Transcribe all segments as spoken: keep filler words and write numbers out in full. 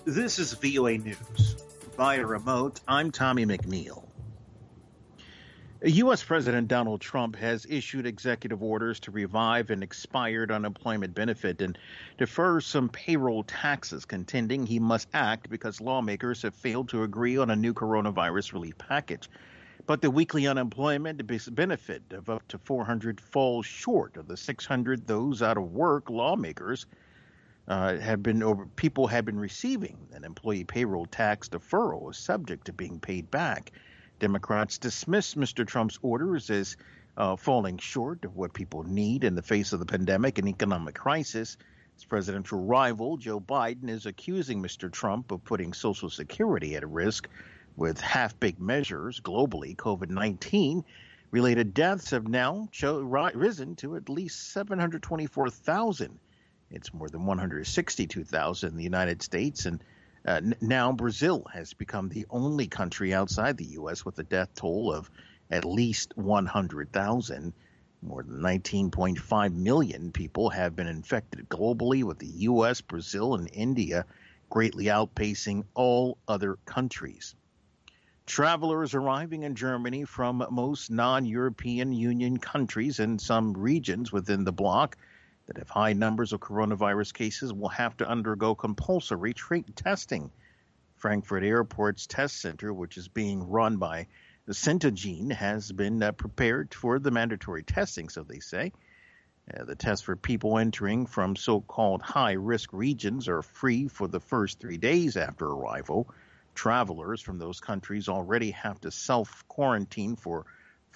This is V O A News. Via remote, I'm Tommy McNeil. U S. President Donald Trump has issued executive orders to revive an expired unemployment benefit and defer some payroll taxes, contending he must act because lawmakers have failed to agree on a new coronavirus relief package. But the weekly unemployment benefit of up to four hundred falls short of the six hundred those out of work lawmakers uh, have been over people have been receiving. An employee payroll tax deferral is subject to being paid back. Democrats dismissed Mister Trump's orders as uh, falling short of what people need in the face of the pandemic and economic crisis. His presidential rival, Joe Biden, is accusing Mister Trump of putting Social Security at risk with half-baked measures. Globally, COVID nineteen related deaths have now cho- risen to at least seven hundred twenty-four thousand. It's more than one hundred sixty-two thousand in the United States, and Uh, n- now Brazil has become the only country outside the U S with a death toll of at least one hundred thousand. More than nineteen point five million people have been infected globally, with the U S, Brazil, and India greatly outpacing all other countries. Travelers arriving in Germany from most non-European Union countries and some regions within the bloc that have high numbers of coronavirus cases will have to undergo compulsory tra- testing. Frankfurt Airport's test center, which is being run by the Centogene, has been uh, prepared for the mandatory testing, so they say. Uh, the tests for people entering from so-called high-risk regions are free for the first three days after arrival. Travelers from those countries already have to self-quarantine for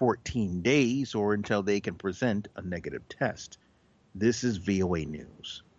fourteen days or until they can present a negative test. This is V O A News.